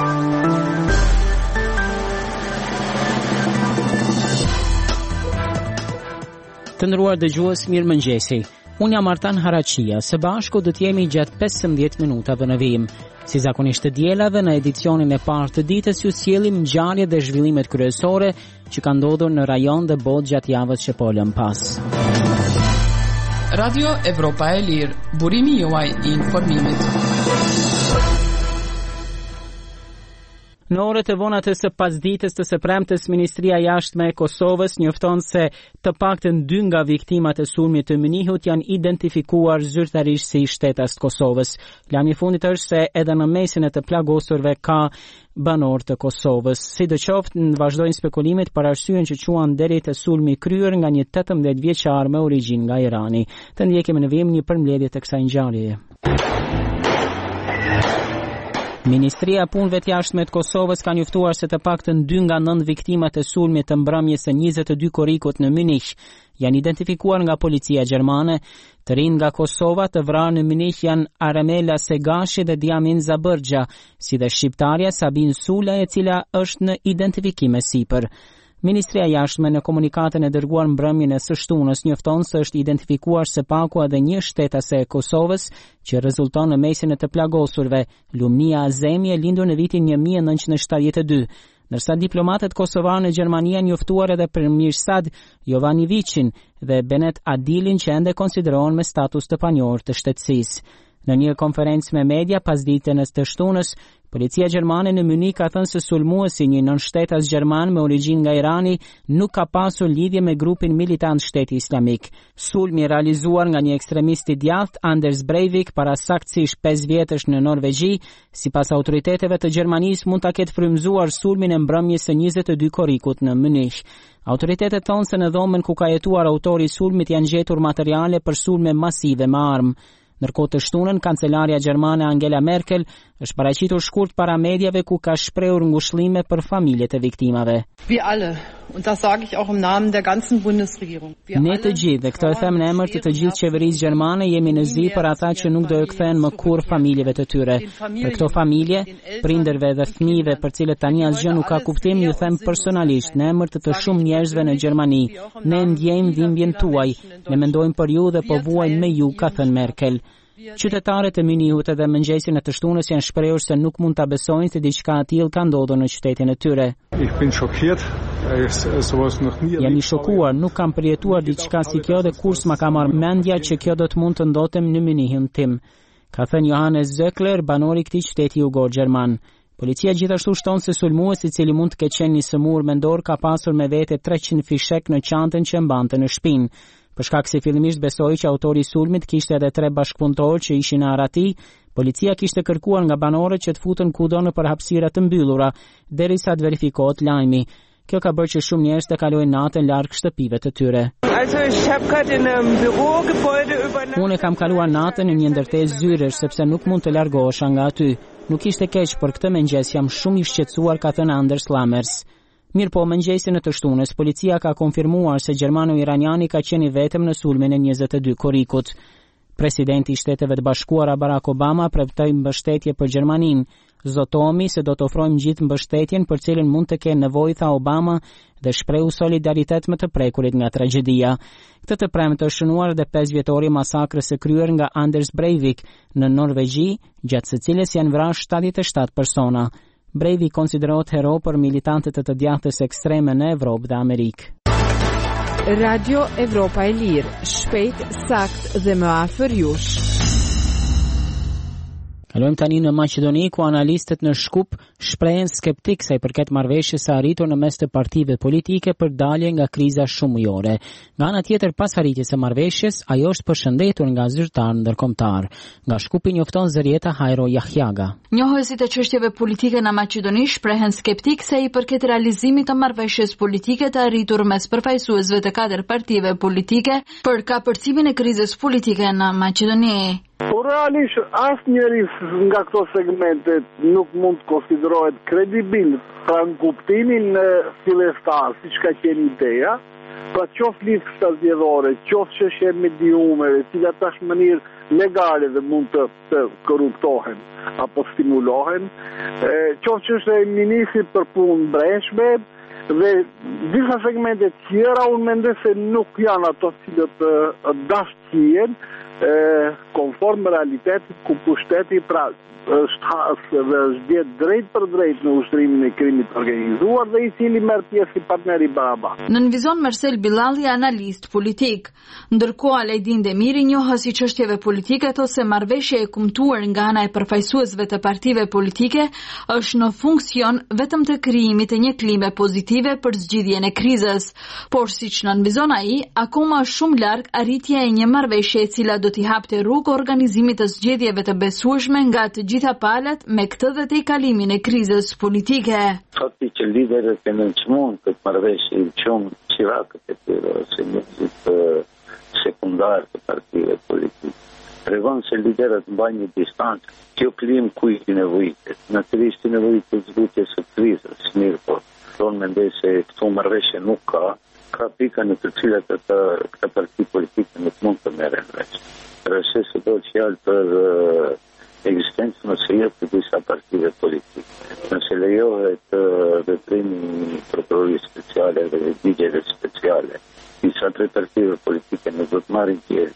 Të nderuar dëgjues, mirëmëngjesi. Unë jam Artan Harachia, së bashku do të jemi gjatë 15 minutave në vijim. Si zakonisht të dielave, në edicionin e parë të ditës ju sjellim ngjarjet dhe zhvillimet kryesore që kanë ndodhur në rajon dhe botë gjatë javës që po lëm pas. Radio Evropa e Lirë, burimi juaj I informimit. Në orët e vona të së pasdites të së premtes, Ministria e Jashtme e Kosovës njofton se të paktën 2 nga viktimat e sulmit të Mënihut janë identifikuar zyrtarisht si shtetas të Kosovës. Lajmi I fundit është se edhe në mesin e të plagosurve ka banor të Kosovës. Sidoqoftë, vazhdojnë spekulimet për arsyeën që quan deri te sulmi kryer nga një 18 vjeçar me origjinë nga Irani. Të ndjekim në vijim një përmbledhje të kësaj ngjarjeje. Ministria e Punëve të Jashtme të Kosovës ka njoftuar se të paktën 2 nga 9 viktimat e sulmit të mbrëmjes së 22 korrikut në Münih janë identifikuar nga policia gjermane. Të rinë nga Kosova të vrarë në Münih janë Aramela Segashi dhe Diamin Zabërgja, si dhe shqiptarja Sabin Sula, e cila është në identifikim e sipër. Ministria e Jashtme në komunikatën e dërguar mbrëmjen e së shtunës njofton se është identifikuar së paku edhe një shtetase e Kosovës që rezulton në mesin e të plagosurve, Lumnia Azemi, e lindur në vitin 1972. Ndërsa diplomatët kosovar në Gjermani janë njoftuar edhe për Mirsad Jovanivicin dhe Benet Adilin që ende konsiderohen me status të panjohur të shtetësisë. Në një konferencë me media pas ditën e së shtunës, policia gjermane në Münih ka thënë se sulmuesi, një nënshtetas gjerman me origjinë nga Irani, nuk ka pasur lidhje me grupin militant Shteti Islamik. Sulmi realizuar nga një ekstremist I djathtë, Anders Breivik, para saktësisht 5 vjetësh në Norvegji, sipas autoriteteve të Gjermanisë mund ta ketë frymëzuar sulmin e mbrëmjes së 22 korrikut në Münih. Autoritetet thonë se në dhomën ku ka jetuar autori I sulmit janë gjetur materiale për sulme masive me armë. Ndërkohë të shtunën, kancelarja gjermane Angela Merkel është paraqitur shkurt para mediave ku ka shprehur ngushëllime për familjet e viktimave. Wir alle, und das sage ich auch im Namen der ganzen Bundesregierung. Ne të gjithë, dhe këtë e them në emër të gjithë qeverisë gjermane, jemi në zi për ata që nuk do e kthehen më kurrë familjeve të tyre. Për këto familje, prindërve dhe fëmijëve për cilët tani asgjë nuk ka kuptim, ju them personalisht në emër të shumë njerëzve në Gjermani. Ne ndjejmë dhimbjen tuaj, ne mendojmë për ju dhe po vuajmë me ju, ka thënë Merkel. Qytetarët e Mënihut edhe mëngjesin e të shtunës janë shprehur se nuk mund ta besojnë se diçka e tillë ka ndodhur në qytetin e tyre. Jam I shokuar, nuk kam përjetuar diçka si kjo dhe kurrë s'ma ka marrë mendja që kjo do të mund të ndodhte në Münihin tim, ka thënë Johannes Zöckler, banori I këtij qyteti jugor gjerman. Policia gjithashtu shton se sulmuesi, I cili mund të ketë qenë një sëmur mendor, ka pasur me vete 300 fishek në çantën që mbante në shpinë. Për shkak se fillimisht besoi që autori I sulmit kishte edhe 3 bashkëpunëtorë që ishin në arati, policia kishte kërkuar nga banorët që të futen kudo në përhapësira të mbyllura, derisa të verifikohet lajmi. Kjo ka bërë që shumë njerëz të kalojnë natën larg shtëpive të tyre. Unë kam kaluar natën në një ndërtesë zyresh sepse nuk mund të largohesha nga aty. Nuk ishte keq, por këtë mëngjes jam shumë I shqetësuar, ka thënë Anders Lammers. Mirë po, mëngjesin e të shtunës, policia ka konfirmuar se gjermano-iraniani ka qenë I vetëm në sulmin e 22 korrikut. Presidenti I Shteteve të Bashkuara Barack Obama premtoi mbështetje për Gjermaninë. Zotohemi se do të ofrojmë gjithë mbështetjen për cilën mund të kenë nevojë, tha Obama, dhe shprehu solidaritet më të prekurit nga tragjedia. Këtë të premte është shënuar edhe 5 vjetori masakrës së kryer nga Anders Breivik në Norvegji, gjatë së cilës janë vrarë 77 persona. Breivik konsiderohet hero për militantët e të djathtës ekstreme në Evropë dhe Amerikë. Radio Evropa e Lirë, shpejt, sakt dhe më afër jush. Kalojmë tani në Maqedoni, ku analistët në Shkup shprehen skeptik sa I përket marrëveshjes së arritur në mes të partive politike për dalje nga kriza shumëjore. Nga ana tjetër, pas arritjes së marrëveshjes, ajo është përshëndetur nga zyrtar ndërkombëtar. Nga Shkupi njofton Zërieta Hajro Jahjaga. Njohësit e çështjeve politike në Maqedoni shprehen skeptik sa I përket realizimit të marrëveshjes politike të arritur mes përfaqësuesve të 4 partive politike për kapërcimin e krizës politike në Maqedoni. Realisht, asnjëri nga këto segmente nuk mund të konsiderohet kredibil pra në kuptimin fillestar, siç ka qenë ideja, pra qoftë lista zgjedhore, qoftë çështje mediumeve, cilat tash në mënyrë legale dhe mund të korruptohen apo stimulohen. Qoftë që është ministri për punë brendshme dhe disa segmente tjera, unë mendoj se nuk janë ato cilët dashkien konform realitetit ku pushteti pra është vjedh drejt për drejt në ushtrimin e krimit organizuar dhe i cili merr pjesë si partner i barabartë. Nënvizon Marcel Billalli, analist politik. Ndërkohë Alajdin Demiri, njohës i çështjeve politike, thotë se marrëveshja e kumtuar nga ana e përfaqësuesve të partive politike është në funksion vetëm të krijimit të një klime pozitive për zgjidhjen e krizës. Por siç nënvizon ai, akoma është shumë larg arritja e një marrëveshje e cila do t'i hapte rrugë organizimit të zgjedhjeve të besueshme nga të gjitha palët me këtë dhe të i kalimin e krizës politike. Fakti që liderët e nënçmuan këtë marrëveshje i quajnë qirakët e tyre ose njerëzit sekundar të partive politike. Tregon se liderët mbajnë një distancë. Kjo klim ku i nevojitet. Natyrisht i nevojitet zgjidhjes së krizës, mirë po. Unë mendoj se këtu marrëveshje nuk ka pika në të cilat këta parti politike nuk mund të merren veç. Rreth se do të fjalë për ekzistencën ose jo të disa partive politike. Nëse lejohet veprimi prokurorisë speciale dhe ligjeve speciale, disa tre partive politike nuk do të marrin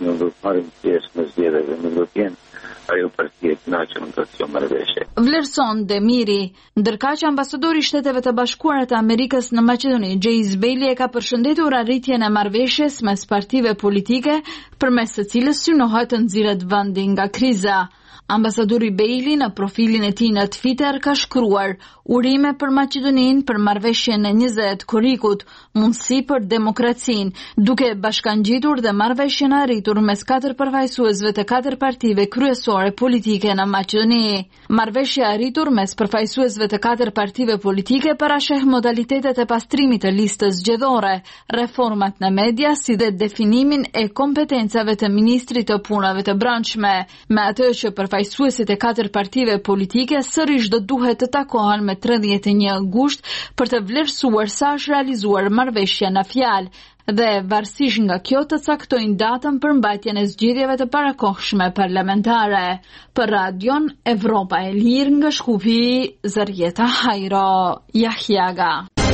pjesë në zgjedhje dhe nuk do të jenë ajo parti e kënaqur nga kjo marrëveshje. Vlerëson Demiri, ndërkaq ambasadori i Shteteve të Bashkuara të Amerikës në Maqedoni, James Bailey, e ka përshëndetur arritjen e marrëveshjes mes partive politike përmes së cilës synohet të nxirret vendi nga kriza. Ambasadori Bailey në profilin e tij në Twitter ka shkruar: urime për Maqedoninë për marrëveshjen e 20 korrikut, mundësi për demokracinë, duke bashkangjitur dhe marrëveshjen e arritur mes 4 përfaqësuesve të 4 partive kryesore politike në Maqedoni. Marrëveshja e arritur mes përfaqësuesve të 4 partive politike parasheh modalitetet e pastrimit të listës zgjedhore, reformat në media, si dhe definimin e kompetencave të ministrit të punave të brendshme, me atë që përfaqësuesit e 4 partive politike sërish do duhet të takohen me 31 gusht për të vlerësuar sa është realizuar marrëveshja në fjalë dhe varësisht nga kjo të caktojnë datën për mbajtjen e zgjedhjeve të parakohshme parlamentare. Për Radion Evropa e Lirë nga Shkupi, Zarieta Hajro, Jahjaga.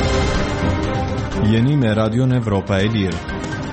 Jeni me Radion Evropa e Lirë.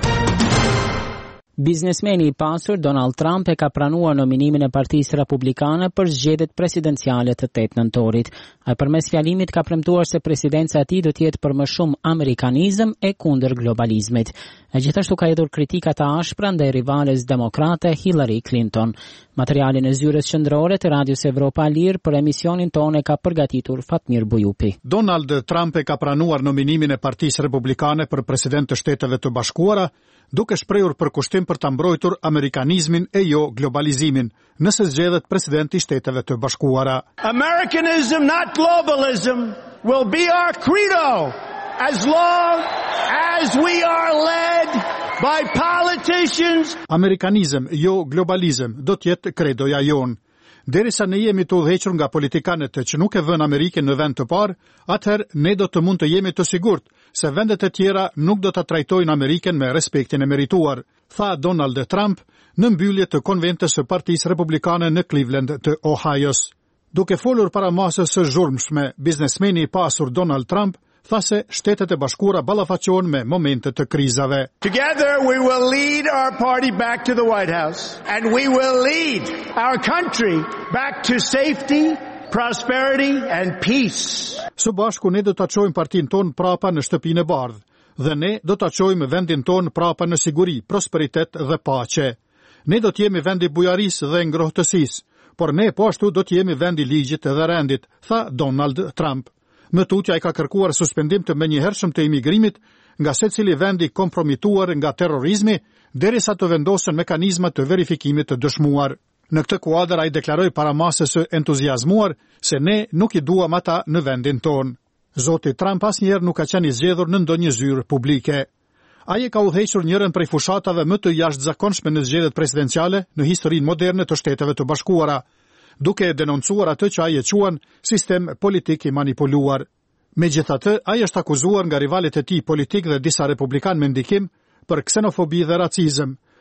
Biznesmeni i pasur Donald Trump e ka pranuar nominimin e Partisë Republikane për zgjedhjet presidenciale të 8 nëntorit. Ai përmes fjalimit ka premtuar se presidenca e tij do të jetë për më shumë amerikanizëm e kundër globalizmit. E gjithashtu ka hedhur kritika të ashpra ndaj rivales demokrate Hillary Clinton. Materialin e zyres qendrore të Radios Evropa Lirë për emisionin tonë ka përgatitur Fatmir Bujupi. Donald Trump e ka pranuar nominimin e Partisë Republikane për president të Shteteve të Bashkuara, duke shprehur përkushtim për ta mbrojtur amerikanizmin e jo globalizimin, nëse zgjedhet presidenti i Shteteve të Bashkuara. Americanism, not globalism, will be our credo as long as we are led by politicians. Amerikanizëm, jo globalizëm, do të jetë kredoja jonë. Derisa ne jemi të udhëhequr nga politikanët që nuk e vënë Amerikën në vend të parë, atëherë ne do të mund të jemi të sigurt se vendet e tjera nuk do ta trajtojnë Amerikën me respektin e merituar, tha Donald Trump në mbyllje të konventës së Partisë Republikane në Cleveland të Ohios. Duke folur para masës së zhurmshme, biznesmeni i pasur Donald Trump tha se Shtetet e Bashkuara ballafaqohen me momente të krizave. Together we will lead our party back to the White House and we will lead our country back to safety, prosperity and peace. Së bashku ne do ta çojmë partinë tonë prapa në shtëpinë e bardhë dhe ne do ta çojmë vendin tonë prapa në siguri, prosperitet dhe paqe. Ne do të jemi vendi bujarisë dhe ngrohtësisë, por ne po ashtu do të jemi vendi ligjit dhe rendit, tha Donald Trump. Më tutje ai ka kërkuar suspendim të menjëhershëm të imigrimit nga secili vendi kompromituar nga terrorizmi, derisa të vendosen mekanizma të verifikimit të dëshmuar. Në këtë kuadër ai deklaroi para masës së entuziazmuar se ne nuk i duam ata në vendin tonë. Zoti Trump asnjëherë nuk ka qenë i zgjedhur në ndonjë zyrë publike. Ai e ka udhëhequr njërin prej fushatave më të jashtëzakonshme në zgjedhjet presidenciale në historinë moderne të Shteteve të Bashkuara, duke denoncuar atë që ai e quan sistem politik i manipuluar. Megjithatë, ai është akuzuar nga rivalet e tij politik dhe disa republikanë me ndikim për ksenofobi dhe racizëm,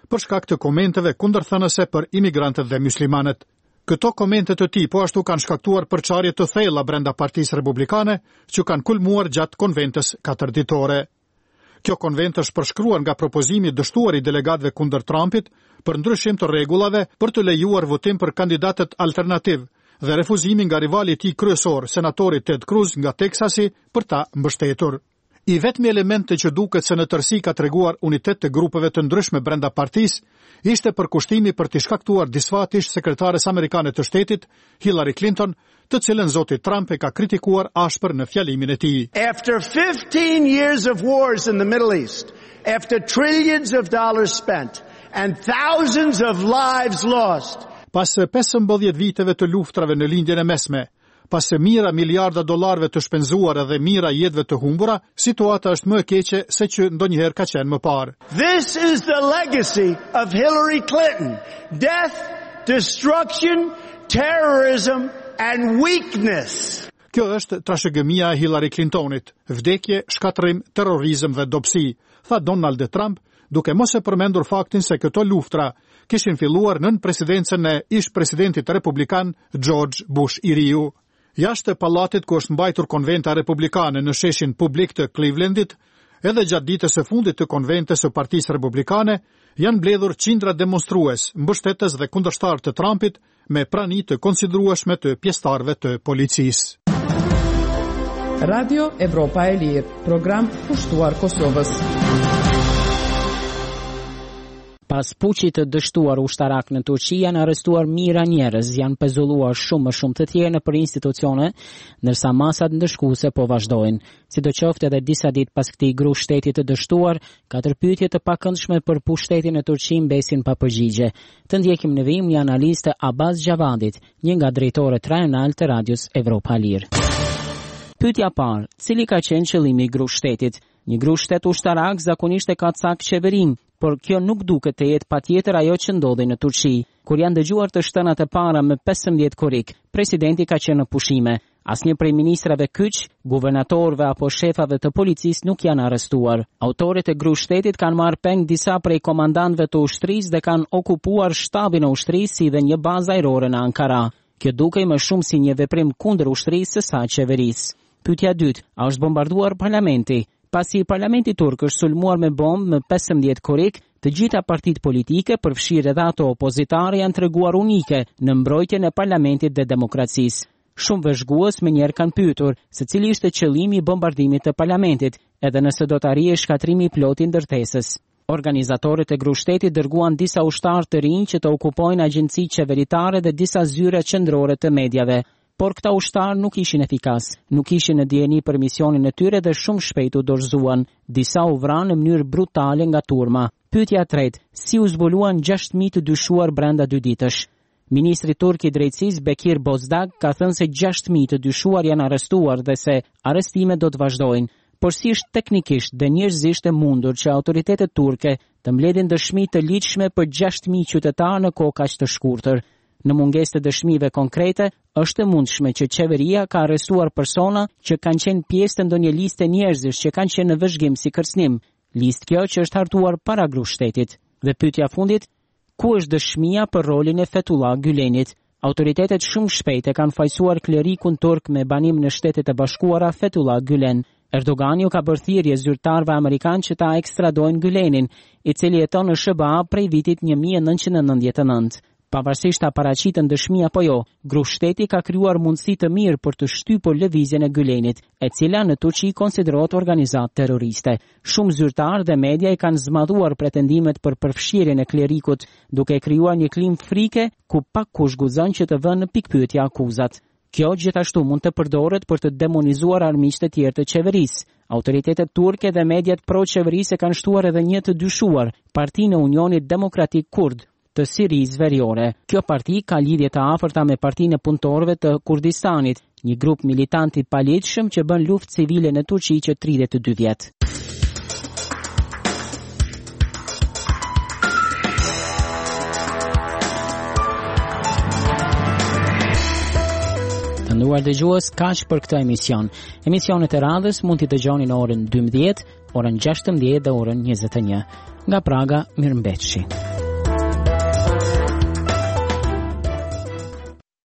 për shkak të komenteve kundërthënëse për imigrantët dhe muslimanët. Këto komente të tij po ashtu kanë shkaktuar përçarje të thella brenda Partisë Republikane, që kanë kulmuar gjatë konventës 4 ditore. Kjo konvent është përshkruar nga propozimi dështuar i delegatëve kundër Trumpit për ndryshim të rregullave për të lejuar votim për kandidatët alternativ dhe refuzimi nga rivali i tij kryesor, senatori Ted Cruz nga Teksasi, për ta mbështetur. I vetmi elemente që duket se në tërësi ka treguar unitet të grupeve të ndryshme brenda partisë ishte përkushtimi për të shkaktuar disfatish sekretares amerikane të shtetit, Hillary Clinton, të cilën zoti Trump e ka kritikuar ashpër në fjalimin e tij. After 15 years of wars in the Middle East, after trillions of dollars spent and thousands of lives lost. Pas 15 viteve të luftrave në lindjen e mesme, pas mira miliarda dollarëve të shpenzuar dhe mira jetëve të humbura, situata është më e keqe se që ndonjëherë ka qenë më parë. This is the legacy of Hillary Clinton. Death, destruction, terrorism and weakness. Kjo është trashëgimia e Hillary Clintonit, vdekje, shkatërrim, terrorizëm dhe dobësi, tha Donald Trump, duke mos e përmendur faktin se këto luftra kishin filluar nën presidencën e ish-presidentit republikan George Bush i riu. Jashtë pallatit ku është mbajtur konventa republikane në sheshin publik të Clevelandit, edhe gjatë ditës së fundit të konventës së Partisë Republikane, janë mbledhur qindra demonstrues, mbështetës dhe kundërshtar të Trumpit, me prani të konsiderueshme të pjesëtarëve të policisë. Radio Evropa e Lirë, program pushtuar Kosovës. Pas puçit të dështuar ushtarak në Turqi, janë arrestuar mijëra njerëz, janë pezulluar shumë të tjerë nëpër institucione, ndërsa masat ndëshkuese po vazhdojnë. Sidoqoftë, edhe disa ditë pas këtij gru shteti të dështuar, 4 pyetje të pakëndshme për pushtetin në Turqi mbesin pa përgjigje. Të ndjekim në vim një analist Abbas Gjavadit, një nga drejtorët rajonal të Radios Evropa Lirë. Pyetja parë, cili ka qenë qëllimi i gru shtetit? Një gru shtet ushtarak zakonisht e ka cak qeverin, por kjo nuk duket të jetë patjetër ajo që ndodhi në Turqi. Kur janë dëgjuar të shtënat e para me 15 korrik, presidenti ka qenë në pushime. Asnjë prej ministrave kyç, guvernatorëve apo shefave të policisë nuk janë arrestuar. Autorët e gru shtetit kanë marrë peng disa prej komandantëve të ushtrisë dhe kanë okupuar shtabin e ushtrisë si dhe një bazë ajrore në Ankara. Kjo dukej më shumë si një veprim kundër ushtrisë se sa qeverisë. Pyetja dytë, a është bombarduar parlamenti? Pasi parlamenti turk është sulmuar me bombë më 15 korrik, të gjitha partitë politike, përfshirë edhe ato opozitare, janë treguar unike në mbrojtjen e parlamentit dhe demokracisë. Shumë vëzhgues menjëherë kanë pyetur se cili ishte qëllimi i bombardimit të parlamentit, edhe nëse do të arrijë shkatrimi i plotë i ndërtesës. Organizatorët e gru shtetit dërguan disa ushtarë të rinj që të okupojnë agjenci qeveritare dhe disa zyra qendrore të medjave. Por këta ushtarë nuk ishin efikas, nuk ishin në dieni për misionin e tyre dhe shumë shpejt u dorëzuan. Disa u vranë në mënyrë brutale nga turma. Pyetja e tretë, si u zbuluan 6.000 të dyshuar brenda 2 ditësh? Ministri turk i drejtësisë Bekir Bozdag ka thënë se 6.000 të dyshuar janë arrestuar dhe se arrestimet do të vazhdojnë. Por si është teknikisht dhe njerëzisht e mundur që autoritetet turke të mbledhin dëshmi të ligjshme për 6.000 qytetarë në kohë kaq të shkurtër? Në mungesë të dëshmive konkrete, është e mundshme që qeveria ka arrestuar persona që kanë qenë pjesë të ndonjë liste njerëzish që kanë qenë në vëzhgim si kërcënim. Listë kjo që është hartuar para gru shtetit. Dhe pyetja fundit, ku është dëshmia për rolin e Fethullah Gülenit? Autoritetet shumë shpejt e kanë fajsuar klerikun turk me banim në Shtetet e Bashkuara Fethullah Gülen. Erdogani u ka bërë thirrje zyrtarëve amerikanë që ta ekstradojnë Gülenin, i cili jeton në SBA prej vitit 1999. Pavarësisht ta paraqitën dëshmi apo jo, gru shteti ka krijuar mundësi të mirë për të shtypur lëvizjen e Gülenit, e cila në Turqi konsiderohet organizatë terroriste. Shumë zyrtarë dhe media i kanë zmadhuar pretendimet për përfshirjen e klerikut, duke krijuar një klim frike ku pak kush guxon që të vënë në pikpyetje akuzat. Kjo gjithashtu mund të përdoret për të demonizuar armiqtë e tjerë të qeverisë. Autoritetet turke dhe mediat pro-qeverisë kanë shtuar edhe një të dyshuar, Partinë e Unionit Demokratik Kurd të Sirisë Veriore. Kjo parti ka lidhje të afërta me Partinë e Punëtorëve të Kurdistanit, një grup militant i paligjshëm që bën luftë civile në Turqi që 32 vjet. Të nderuar dëgjues, kaq për këtë emision. Emisionet e radhës mund t'i dëgjoni në orën 12, orën 16 dhe orën 21. Nga Praga, mirëmbëjtje.